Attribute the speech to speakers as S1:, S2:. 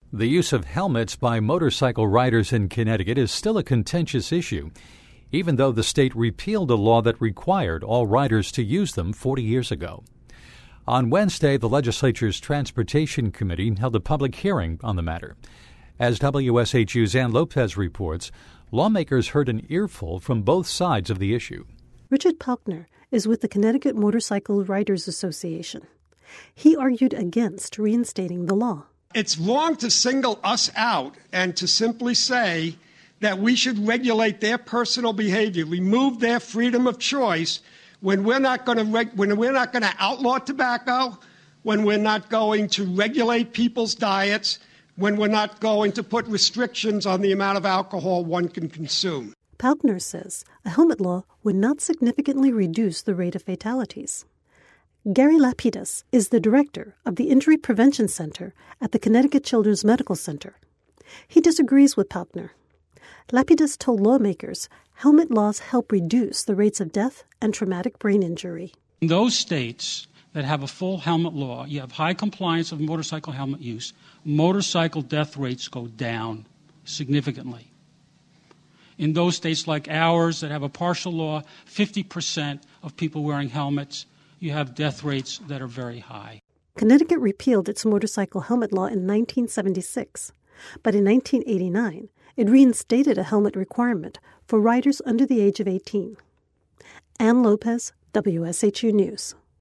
S1: The use of helmets by motorcycle riders in Connecticut is still a contentious issue, even though the state repealed a law that required all riders to use them 40 years ago. On Wednesday, the legislature's Transportation Committee held a public hearing on the matter. As WSHU's Ann Lopez reports, lawmakers heard an earful from both sides of the issue.
S2: Richard Paulkner is with the Connecticut Motorcycle Riders Association. He argued against reinstating the law.
S3: It's wrong to single us out and to simply say that we should regulate their personal behavior, remove their freedom of choice when we're not going to outlaw tobacco, when we're not going to regulate people's diets, when we're not going to put restrictions on the amount of alcohol one can consume.
S2: Paulkner says a helmet law would not significantly reduce the rate of fatalities. Gary Lapidus is the director of the Injury Prevention Center at the Connecticut Children's Medical Center. He disagrees with Paulkner. Lapidus told lawmakers helmet laws help reduce the rates of death and traumatic brain injury.
S4: In those states that have a full helmet law, you have high compliance of motorcycle helmet use, motorcycle death rates go down significantly. In those states like ours that have a partial law, 50% of people wearing helmets, you have death rates that are very high.
S2: Connecticut repealed its motorcycle helmet law in 1976, but in 1989, it reinstated a helmet requirement for riders under the age of 18. Ann Lopez, WSHU News.